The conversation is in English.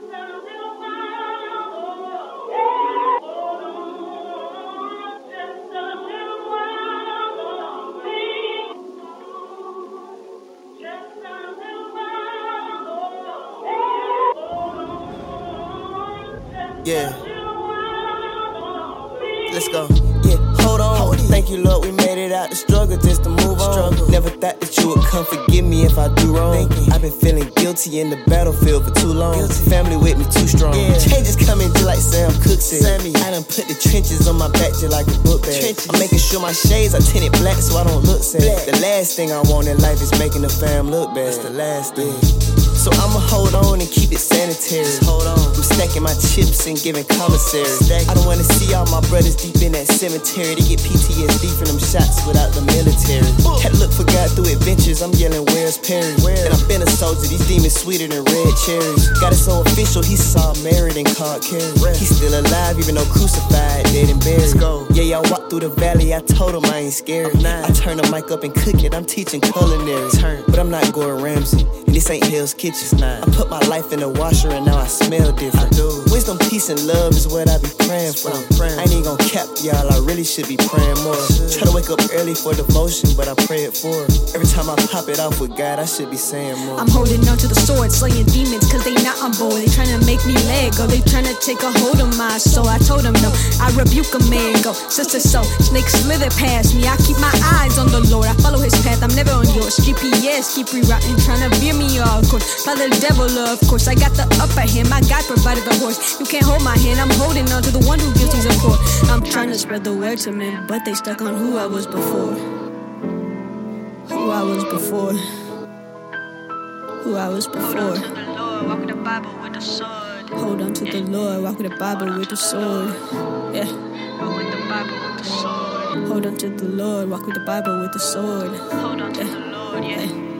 Yeah. Let's go. Yeah, hold on. Thank you, Lord, we made it out the struggle just to move on. Never thought that you would come forgive me if I do wrong. I've been feeling guilty in the battlefield for too long. Family with me too strong. Changes coming just like Sam Cooke said. I done put the trenches on my back just like a book bag. I'm making sure my shades are tinted black so I don't look sad. The last thing I want in life is making the fam look bad. That's the last thing. So I'ma hold on and keep it sanitary. Hold on. I'm stacking my chips and giving commissary. I don't wanna see all my brothers deep in that cemetery. They get PTSD from them shots without the military. Had to look for God through adventures. I'm yelling, where's Perry? And I've been a soldier. These demons sweeter than red cherries. Got it so official. He saw married and called Carrie. He's still alive even though crucified, dead and buried. Yeah, y'all walk through the valley. I told him I ain't scared. I turn the mic up and cook it. I'm teaching culinary. But I'm not Gordon Ramsay. And this ain't Hell's Kitchen. I put my life in the washer and now I smell different. Wisdom, peace, and love is what I be praying for. I ain't even gon' cap y'all, I really should be praying more. Try to wake up early for devotion, but I pray it for. Every time I pop it off with God, I should be saying more. I'm holding on to the sword, slaying demons, cause they not on board. They tryna make me let go, they tryna take a hold of my soul. I told them no, I rebuke a man, go sister soul. Snakes slither past me, I keep my eyes on the Lord. I follow his path, I'm never on yours. GPS keep rerouting, tryna veer me off course. By the devil, of course, I got the upper hand. My God provided the horse. You can't hold my hand. I'm holding on to the one who gives me support. I'm trying to spread the word to men, but they stuck on who I was before. Who I was before. Who I was before. Hold on to the Lord, walk with the Bible with the sword. Yeah. Walk with the Bible with the sword. Hold on to the Lord, walk with the Bible with the sword. Hold on to the Lord, yeah.